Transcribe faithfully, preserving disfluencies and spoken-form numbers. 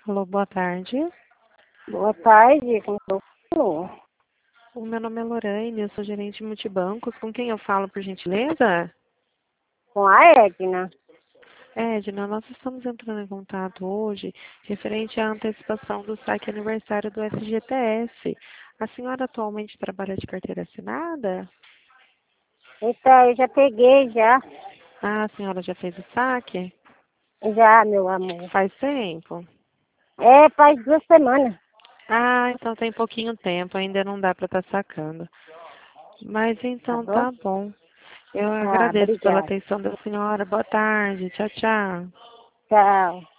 Alô, boa tarde. Boa tarde, como eu falo? O meu nome é Lorraine, eu sou gerente de multibancos. Com quem eu falo, por gentileza? Com a Edna. Edna, nós estamos entrando em contato hoje referente à antecipação do saque aniversário do F G T S. A senhora atualmente trabalha de carteira assinada? Então, eu já peguei, já. Ah, a senhora já fez o saque? Já, meu amor. Faz tempo? É, faz duas semanas. Ah, então tem pouquinho tempo, ainda não dá para estar sacando. Mas Tá então bom? tá bom. Eu Ah, agradeço pela obrigada. atenção da senhora. Boa tarde. Tchau, tchau. Tchau.